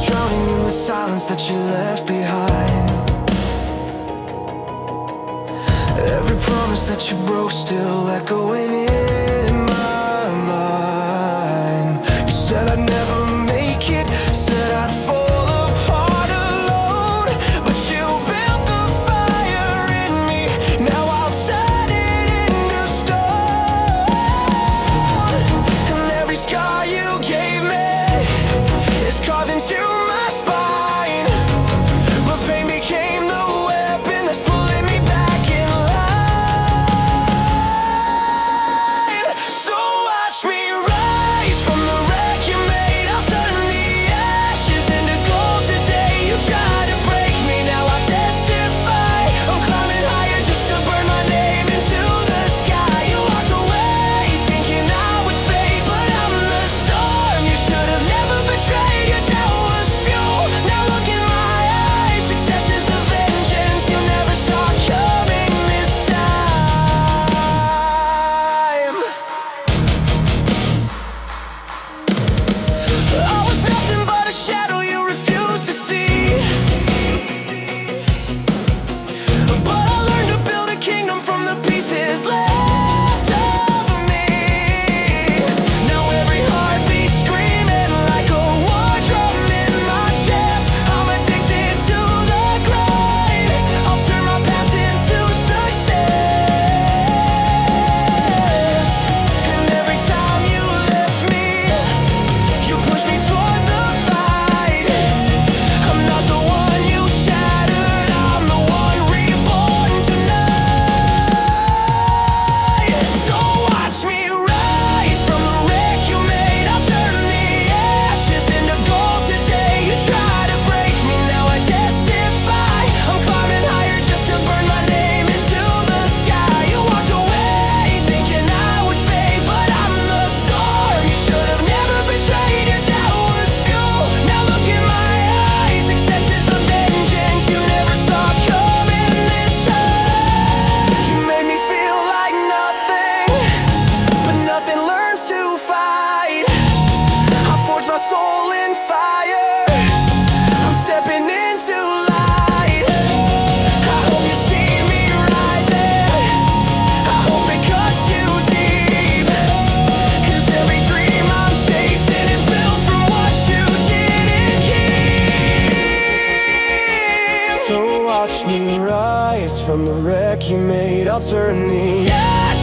drowning in the silence that you left behind. Every promise that you broke still echoing in my mind. You said I'd never make it, said I'd fall apart alone, but you built the fire in me. Now I'll turn it into stone. And every scar you gave me is carved into my spine, but pain became the weapon that's pulling me back in line. So watch me rise from the wreck you made. I'll turn the ashes into gold today. You tried to break me, now I testify. I'm climbing higher just to burn my name into the sky. You walked away thinking I would fade, but I'm the storm you should have never betrayed. Your doubt was fuel, now look in my eyes. Success is the vengeance you never saw coming this time. I was nothing but a shadow you refused to see, but I learned to build a kingdom from the pieces left of me. Now every heartbeat screaming like a war drum in my chest. I'm addicted to the grind. I'll turn my past into success. And every time you left me, you pushed me toward the fight. I'm not the one you shattered, I'm the one reborn tonight. So watch me rise from the wreck you made. I'll turn the ashes into gold today. You tried to break me, now I testify. I'm climbing higher just to burn my name into the sky. You walked away thinking I would fade, but I'm the storm you should have never betrayed. Your doubt was fuel, now look in my eyes. Success is the vengeance you never saw coming this time. You made me feel like nothing, but nothing learns to fight. I forged my soul in fire, I'm stepping into light. I hope you see me rising, I hope it cuts you deep, 'cause every dream I'm chasing is built from what you didn't keep. So watch me rise from the wreck you made. I'll turn the